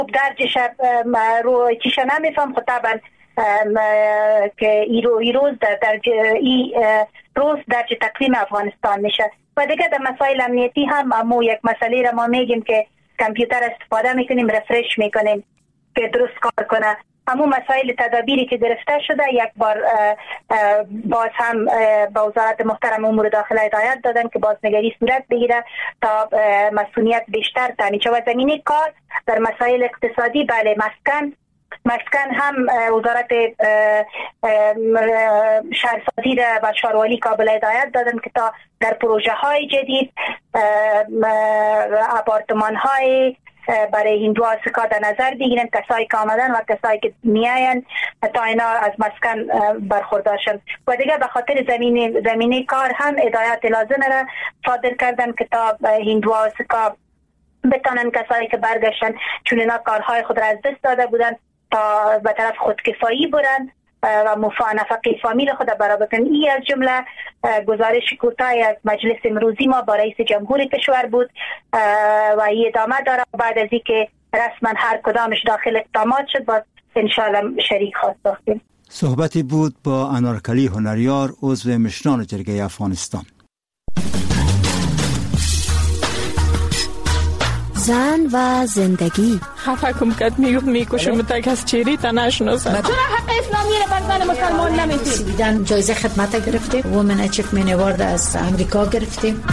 درجش رو چیش نمیفهم. خب طبعا که ای روز درج تقویم افغانستان میشه. و دیگه در مسائل امنیتی هم امو یک مسئله را ما میگیم که کامپیوتر استفاده میکنیم، رفرش میکنیم که درست کار کنه. همون مسائل تدابیری که گرفته شده یک بار باز هم با وزارت محترم امور داخله هدایت دادن که بازنگری صورت بگیره تا مسئولیت بیشتر تامین شود. زمینه کار در مسائل اقتصادی بله مسکن هم وزارت شهرسازی و شهروالی کابل هدایت دادن که تا در پروژه های جدید آپارتمان های برای هندوها سکا در نظر بگیرن، کسایی که آمدن و کسایی که میاین تا اینا از مسکن برخوردار شن. و دیگه به خاطر زمینه کار هم هدایت لازم را صادر کردن که تا هندوها سکا بتانن کسایی که برگشتن چون اینا کارهای خود را از دست داده بودن تا به طرف خودکفایی برن و نفقه فامیل خود برابر کنن. این از جمله گزارش کوتاهی از مجلس امروزی ما با رئیس جمهور کشور بود و این ادامه داره. بعد از اینکه رسما هر کدامش داخل اقدامات شد باز انشاءالله شریک خواهد ساختیم. صحبتی بود با انارکلی هنریار، عضو مشران جرگه افغانستان. زن و زندگی. خفه کم کد میکشم تا کس چیری تا نشناسم. چرا حق اسلامی را بر زن مسلمان نمیدید؟ سویدن جایزه خدمت گرفته، وومن اچیومنت اوارد از امریکا گرفتیم.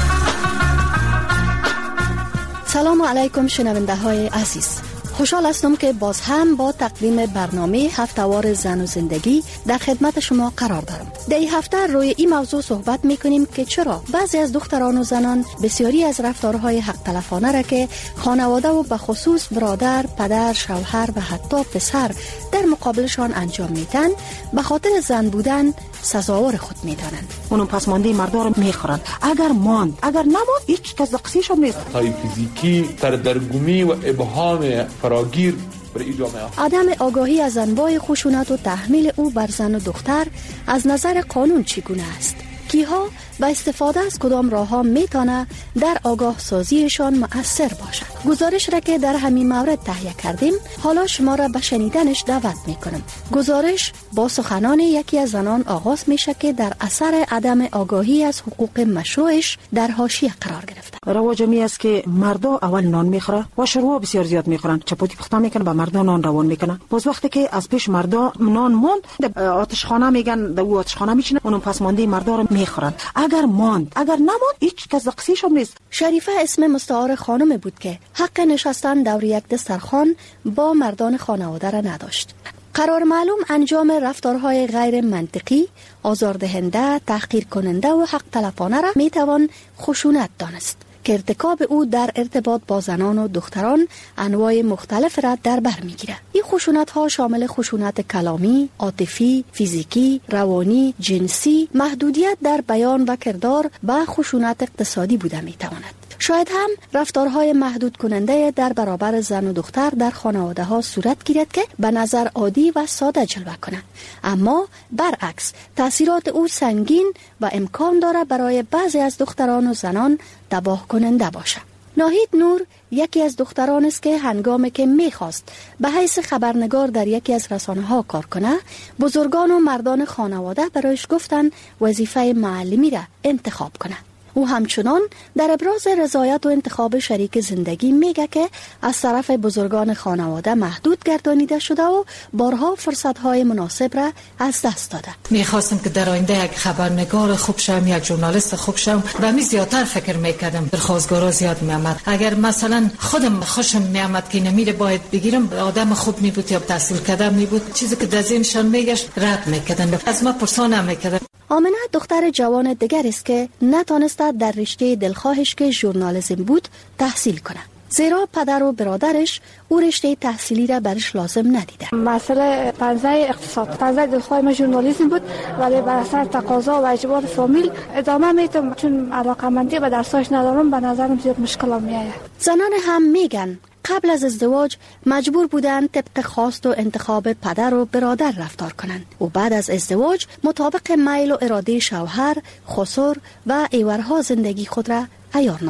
سلام علیکم شنونده های عزیز، خوشحال هستم که باز هم با تقدیم برنامه هفته‌وار زن و زندگی در خدمت شما قرار دارم. در این هفته روی این موضوع صحبت میکنیم که چرا بعضی از دختران و زنان بسیاری از رفتارهای حق تلفانه را که خانواده و به خصوص برادر، پدر، شوهر و حتی پسر در مقابلشان انجام میدن به خاطر زن بودن سزاوار خود میدانند. اونم پسمانده مردا رو میخورند. اگر ماند اگر نماند هیچ کس دقیقش هم نیست. های فیزیکی، سردرگمی و ابهام فراگیر برای جامعه. عدم آگاهی از انواع خشونت و تحمیل او بر زن و دختر از نظر قانون چگونه است؟ کیها با استفاده از کدام راه‌ها میتونه در آگاه سازیشان مؤثر باشد؟ گزارش را که در همین مورد تهیه کردیم حالا شما را به شنیدنش دعوت میکنم. گزارش با سخنان یکی از زنان آغاز میشه که در اثر عدم آگاهی از حقوق مشروعش در حاشیه قرار گرفته. رواج می است که مردا اول نان میخوره و شروع بسیار زیاد میخورن، چپاتی پخته میکنن به مردا نان روان میکنن. باز وقتی که از پیش مردا نان موند آتشخانه میگن در آتشخانه میشینن، اونم پسمانده مردا رو میخورن. اگر ماند اگر نماند هیچ کس دقیقش هم نیست. شریفه اسم مستعار خانم بود که حق نشستن دور یک دسترخوان با مردان خانواده را نداشت. قرار معلوم انجام رفتارهای غیر منطقی، آزاردهنده، تحقیر کننده و حق تلفانه را میتوان خشونت دانست که ارتکاب او در ارتباط با زنان و دختران انواع مختلف را در بر میگیرد. این خشونت ها شامل خشونت کلامی، عاطفی، فیزیکی، روانی، جنسی، محدودیت در بیان و کردار و خشونت اقتصادی بوده میتواند. شاید هم رفتارهای محدود کننده در برابر زن و دختر در خانواده ها صورت گیرد که به نظر عادی و ساده جلوه کنند، اما برعکس تاثیرات او سنگین و امکان داره برای بعضی از دختران و زنان تباه کننده باشد. ناهید نور یکی از دختران است که هنگامی که میخواست به حیث خبرنگار در یکی از رسانه ها کار کنه، بزرگان و مردان خانواده برایش گفتن وظیفه معلمی را انتخاب کنه. او همچنان در ابراز رضایت و انتخاب شریک زندگی میگه که از طرف بزرگان خانواده محدود گردانیده شده و بارها فرصت‌های مناسب را از دست داده. میخواستم که در آینده یک خبرنگار خوب شم، یک ژورنالیست خوب شم و می زیادتر فکر میکردم. درخواستگارا زیاد میامد. اگر مثلا خودم خوشم میامد که نمیره باید بگیرم، آدم خوب می بود یا تحصیل کرده می بود، چیزی که در ذهنشان میگشت رد میکردن، از ما پرسان نمیکردن. آمنه دختر جوان دیگر است که نتانست در رشته دلخواهش که ژورنالیسم بود تحصیل کنه، زیرا پدر و برادرش او رشته تحصیلی را برش لازم ندیده. مسئله پنزه اقتصاد، پنزه دلخواه ما ژورنالیسم بود، ولی بر اثر تقاضا و اجبار فامیل ادامه میدم، چون علاقمندی به درساش ندارم، به نظرم زیاد مشکل میآید. زنان هم میگن قبل از ازدواج مجبور بودن طبق خواست و انتخاب پدر و برادر رفتار کنند و بعد از ازدواج مطابق میل و اراده شوهر، خسر و ایورها زندگی خود را عیار نمایند.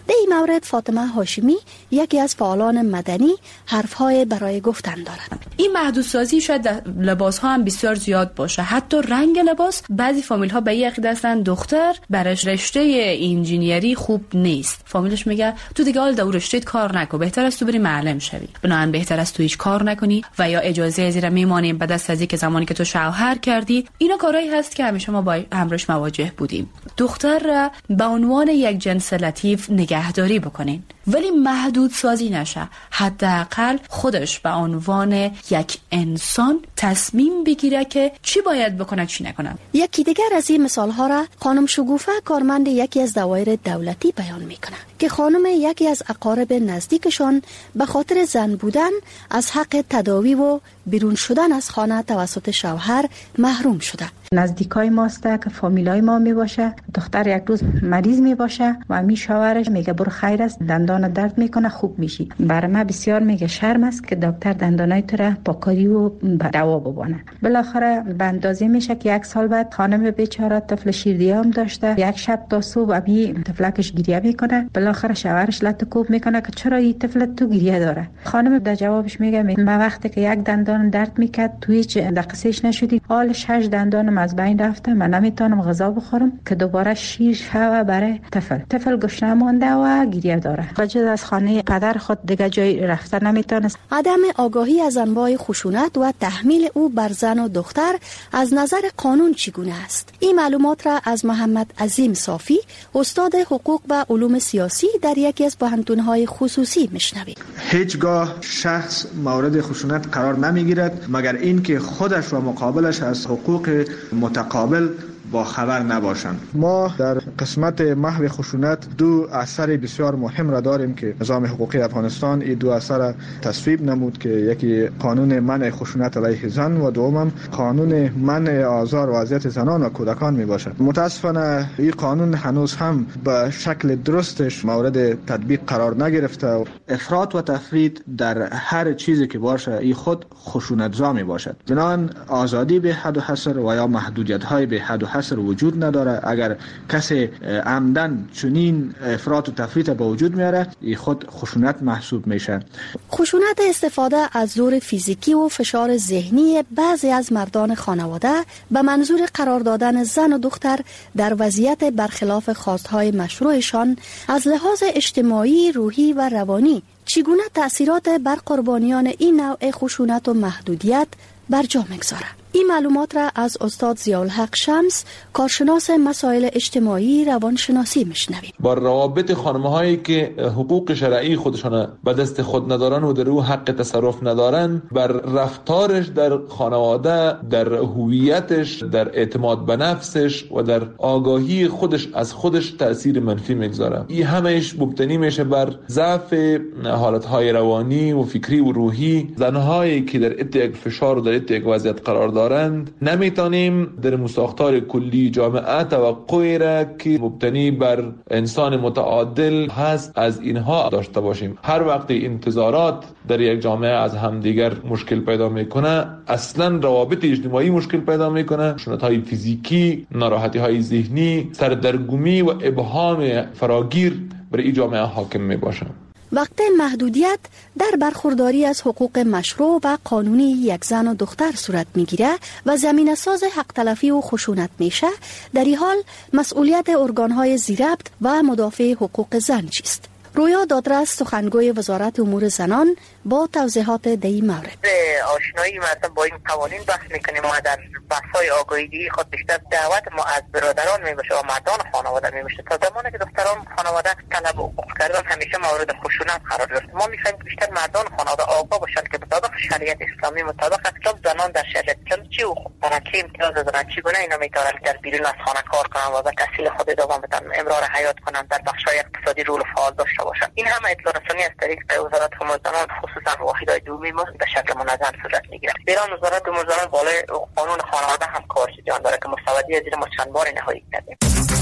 در این مورد فاطمه هاشمی یکی از فعالان مدنی حرفهای برای گفتن دارد. این محدودسازی شاید در لباس ها هم بسیار زیاد باشه. حتی رنگ لباس، بعضی فامیل ها به این عقیده هستن دختر برش رشته انجینیری خوب نیست. فامیلش میگه تو دیگه حال دور رشته کار نکن، بهتر است تو بری معلم شوی. بنابراین بهتر است تو هیچ کار نکنی و یا اجازه زیر میمانیم به دست از اینکه زمانی که تو شوهر کردی. اینا کارهایی هست که همیشه ما با امرش مواجه بودیم. دختر را به عنوان یک جنس لطیف نگهداری بکنین، ولی محدود سازی نشه. حداقل خودش به عنوان یک انسان تصمیم بگیره که چی باید بکنه چی نکنه. یکی دیگر از این مثال ها را خانم شگوفه، کارمند یکی از دوایر دولتی، بیان میکنه که خانم یکی از اقارب نزدیکشان به خاطر زن بودن از حق تداوی و بیرون شدن از خانه توسط شوهر محروم شده. نزدیکای ماست که فامیلای ما می باشه، دختر یک روز مریض می باشه و می شوهرش میگه برو خیر است، دندان درد میکنه خوب میشی. برای ما بسیار میگه شرم است که دکتر دندانای تو را پاکاری و دوا ببونه. بالاخره به اندازه میشه که یک سال بعد خانم بیچاره طفل شیردیام داشته، یک شب تا صبح ابی طفلکش گریه میکنه. بالاخره شوهرش لطکوب میکنه که چرا این طفل تو گریه داره. خانم در جوابش میگه من وقتی که یک دندان درد میکرد تو هیچ دقیقش نشدی، حال 6 دندانم از بین رفته، من نمیتونم غذا بخورم که دوباره شیر شوه برای طفل گشنه مانده و گریه داره. بجز از خانه پدر خود دیگه جای رفته نمیتونست. عدم آگاهی از انواع خشونت و تحمیل او بر زن و دختر از نظر قانون چگونه است؟ این معلومات را از محمد عظیم صافی، استاد حقوق و علوم سیاسی در یکی از پوهنتون‌های خصوصی میشنوید. هیچگاه شخص مورد خشونت قرار نمیگیرد مگر اینکه خودش و مقابلش از حقوق متقابل با خبر نباشند. ما در قسمت محو خشونت 2 اثر بسیار مهم را داریم که نظام حقوقی افغانستان این 2 اثر تصویب نمود که یکی قانون منع خشونت علیه زن و دوم قانون منع آزار و اذیت زنان و کودکان می باشد. متاسفانه این قانون هنوز هم به شکل درستش مورد تطبیق قرار نگرفته. افراط و تفرید در هر چیزی که باشه این خود خشونت‌زا می باشد. بنابراین آزادی به حد و حصر و یا محدودیت‌های به حد و حصر وجود نداره. اگر کسی عمدن چنین افراط و تفریط به وجود میاره این خود خشونت محسوب میشه. خشونت استفاده از زور فیزیکی و فشار ذهنی بعضی از مردان خانواده به منظور قرار دادن زن و دختر در وضعیت برخلاف خواستهای مشروعشان از لحاظ اجتماعی، روحی و روانی چگونه تأثیرات بر قربانیان این نوع خشونت و محدودیت بر جا میگذاره. این معلومات را از استاد ضیاءالحق شمس، کارشناس مسائل اجتماعی روانشناسی میشنویم. با روابط خانم‌هایی که حقوق شرعی خودشان به دست خود ندارن و در او حق تصرف ندارن، بر رفتارش در خانواده، در هویتش، در اعتماد به نفسش و در آگاهی خودش از خودش تأثیر منفی میگذاره. این همهش مبتنی میشه بر ضعف حالتهای روانی و فکری و روحی. زنهایی که در یک فشار و در یک وضعیت قرار دارند نمیتونیم در مساختار کلی جامعه توقعی را که مبتنی بر انسان متعادل هست از اینها داشته باشیم. هر وقت انتظارات در یک جامعه از همدیگر مشکل پیدا میکنه، اصلا روابط اجتماعی مشکل پیدا میکنه، خشونت‌های فیزیکی، ناراحتی‌های ذهنی، سردرگمی و ابهام فراگیر بر این جامعه حاکم میباشه. وقتی محدودیت در برخورداری از حقوق مشروع و قانونی یک زن و دختر صورت میگیره و زمینه ساز حق تلفی و خشونت میشه، در این حال مسئولیت ارگانهای ذی‌ربط و مدافع حقوق زن چیست؟ رویا دادرس، سخنگوی وزارت امور زنان، با توضیحات در این مورد. آشنایی مثلا با این قوانین بحث میکنیم. ما در بحث‌های آگاهی خود بیشتر دعوت ما از برادران میباشه و مردان خانواده میباشه. تا زمانی که دختران خانواده طلب حقوق کردن همیشه مورد خشونت قرار گرفت. ما میخوایم بیشتر مردان خانواده آگاه باشن که مطابق شریعت اسلامی، مطابق احکام زنان در شریعت اسلامی چی حقوق دارن، چی امتیاز دارن، چگونه اینا میتونن در بیرون از خانه کار کنن و به تحصیل خود ادامه بدن، امرار حیات کنن، در بخش‌های اقتصادی رول فعال داشته باشن. این همه اطلاع رسانی از طریق وزارت امور زنان خصوصا واحدهای دومی ما به شکل منظم صورت میگیره. ایران وزارت امور زنان بالای قانون خانواده هم کارش جان داره که مستودی زیر ما چند بار نهایی کرده.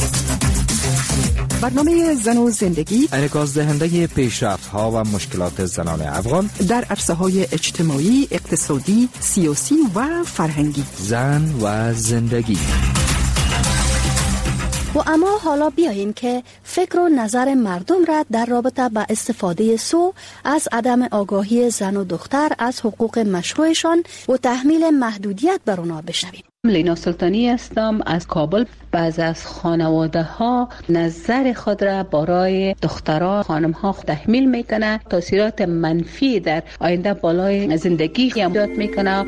برنامه زن و زندگی انعکاس دهنده پیشرفت‌ها و مشکلات زنان افغان در عرصه‌های اجتماعی، اقتصادی، سیاسی و فرهنگی. زن و زندگی. و اما حالا بیاییم که فکر و نظر مردم را در رابطه با استفاده سو از عدم آگاهی زن و دختر از حقوق مشروعشان و تحمیل محدودیت بر آنها بشنویم. لینا سلطانی هستم از کابل. بعضی از خانواده ها نظر خود را برای دخترها خانم ها تحمیل میکنه، تاثیرات منفی در آینده بالای زندگی ایجاد میکنه.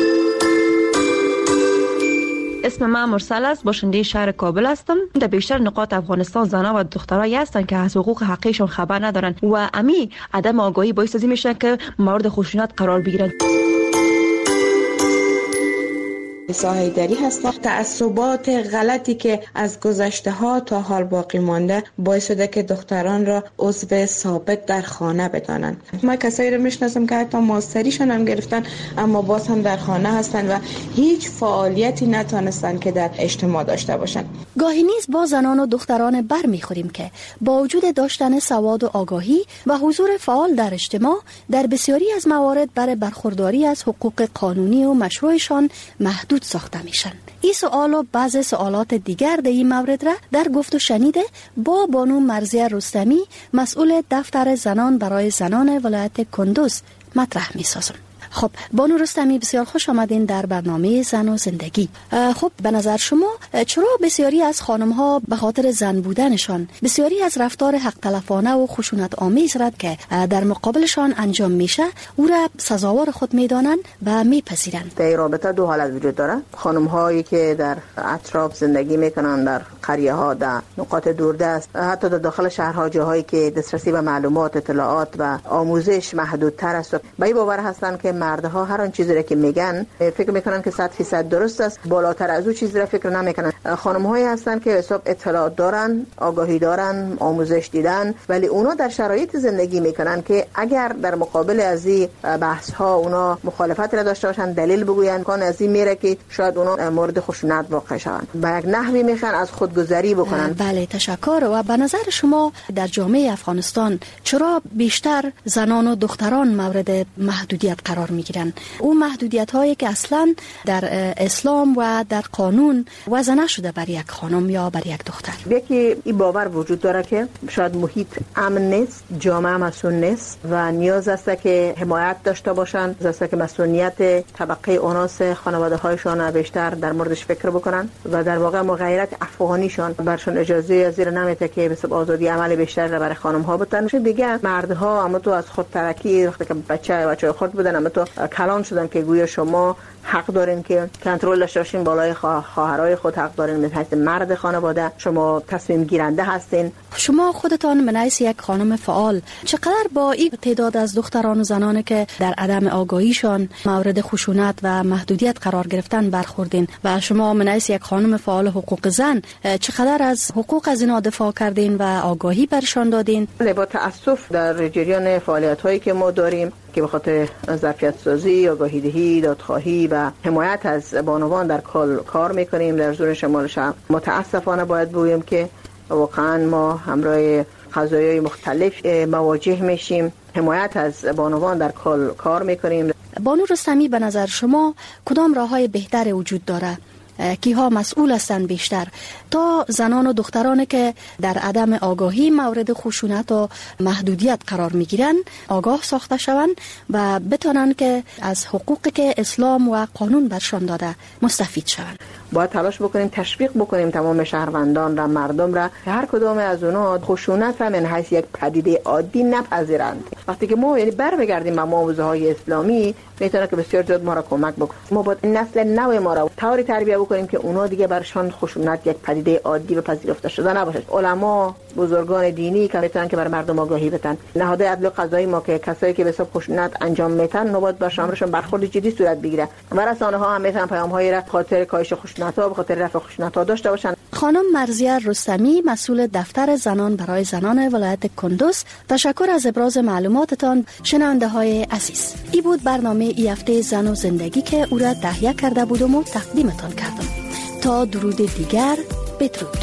اسم من مرسل است، باشنده شهر کابل هستم. در بیشتر نقاط افغانستان زنان و دخترایی هستن که از حقوق حقیقشون خبر ندارن و امی عدم آگاهی باعث میشه که مورد خشونت قرار بگیرن. حیدری هستم. تعصبات غلطی که از گذشته ها تا حال باقی مانده باعث شده که دختران را عضو ثابت در خانه بدانند. ما کسایی رو میشناسم که حتی ماستریشون هم گرفتن اما باز هم در خانه هستن و هیچ فعالیتی نتونستن که در اجتماع داشته باشن. گاهی نیز با زنان و دختران بر میخوریم که با وجود داشتن سواد و آگاهی و حضور فعال در اجتماع در بسیاری از موارد برای برخورداری از حقوق قانونی و مشروعشان محدود ساخته میشن. این سوال و بعض سوالات دیگر در این مورد را در گفت و شنیده با بانو مرضیه رستمی مسئول دفتر زنان برای زنان ولایت کندوز مطرح میسازم. خب بانو رستمی بسیار خوش آمدین در برنامه زن و زندگی. خب به نظر شما چرا بسیاری از خانم ها به خاطر زن بودنشان بسیاری از رفتار حق تلفانه و خشونت آمیز را که در مقابلشان انجام میشه او را سزاوار خود میدانند و میپذیرند؟ در این رابطه دو حالت وجود داره. خانم هایی که در اطراف زندگی میکنن، در قریه ها، در نقاط دوردست، حتی در داخل شهرها، جاهایی که دسترسی به معلومات، اطلاعات و آموزش محدودتر است، به این باور هستند که مردها هر آن چیزی را که میگن فکر میکنن که 100% درست است، بالاتر از او چیزی را فکر نمیکنن. خانم‌هایی هستن که حساب اطلاعات دارن، آگاهی دارن، آموزش دیدن، ولی اونا در شرایط زندگی میکنن که اگر در مقابل از این بحث ها اونا مخالفت را داشته باشن، دلیل بگوین، کان از این میره که شاید اونا مورد خشونت واقع شوند، به یک نحوی میخوان از خودگذری بکنن. بله تشکر. و به نظر شما در جامعه افغانستان چرا بیشتر زنان و دختران مورد محدودیت قرار میگیرن؟ اون محدودیت هایی که اصلا در اسلام و در قانون وضع نشده بر یک خانم یا بر یک دختر. یکی این باور وجود داره که شاید محیط امن نیست، جامعه مسئول نیست و نیاز است که حمایت داشته باشن، نیاز است که مسئولیت طبقه اوناس خانواده هایشان بیشتر در موردش فکر بکنن و در واقع مغایرت افغانیشان برشون اجازه زیر نمیته که به آزادی عمل بیشتر را برای خانم ها بدن. دیگه مردها اما تو از خود ترکی وقتی که بچه خود بودن اما تو کلام شدن که گویا شما حق دارین که کنترل داشته باشین بالای خواهرای خود، حق دارین به حیث مرد خانواده شما تصمیم گیرنده هستین. شما خودتان به حیث یک خانم فعال چقدر با این تعداد از دختران و زنانی که در عدم آگاهیشان مورد خشونت و محدودیت قرار گرفتن برخوردین و شما به حیث یک خانم فعال حقوق زن چقدر از حقوق از اینا دفاع کردین و آگاهی برشان دادین؟ با تأسف در جریان فعالیت‌هایی که ما داریم که به خاطر ظرفیت سازی، آگاهی دهی، دادخواهی و حمایت از بانوان در کار میکنیم در زون شمال شهر. متاسفانه باید بگویم که واقعا ما همراه قضایای مختلف مواجه میشیم. حمایت از بانوان در کار میکنیم. بانو رستمی به نظر شما کدام راههای بهتر وجود داره؟ کیها مسئول هستند بیشتر تا زنان و دخترانی که در عدم آگاهی مورد خشونت و محدودیت قرار میگیرن آگاه ساخته شوند و بتونن که از حقوقی که اسلام و قانون برشان داده مستفید شوند؟ باید تلاش بکنیم تشویق بکنیم تمام شهروندان را، مردم را که هر کدام از اونها خشونت را من حیث یک پدیده عادی نپذیرند. وقتی که ما یعنی برمیگردیم به آموزه‌های اسلامی میتونه که بسیار زیاد ما را کمک بکنه. ما باید نسل نو ما را طوری تربیت بکنیم که اونا دیگه برشان خشونت یک پدیده عادی و پذیرفته شده نباشه. علما، بزرگان دینی که میتونن که بر مردم آگاهی بدن، نهادهای عدل و قضایی ما که کسایی که به حساب خشونت انجام میدن نباید با شامرشون برخورد جدی صورت بگیره و رسانه ها هم میتونن پیام‌هایی را خاطر کاهش خشونت‌ها به خاطر رفع خشونت‌ها داشته باشن. خانم مرضیه رستمی مسئول دفتر زنان برای زنان ولایت کندوز، تشکر از ابراز معلوماتتان. شنونده های عزیز، این بود برنامه ای هفته زن و زندگی که او را تهیه کرده بودم و تقدیمتان کردم. تا درود دیگر، بدرود.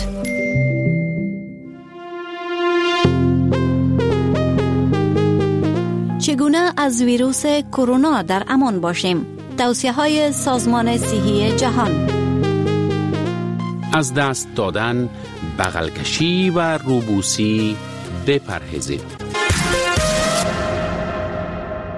چگونه از ویروس کرونا در امان باشیم؟ توصیه‌های سازمان صحی جهان. از دست دادن بغل کشی و روبوسی بپرهیزید.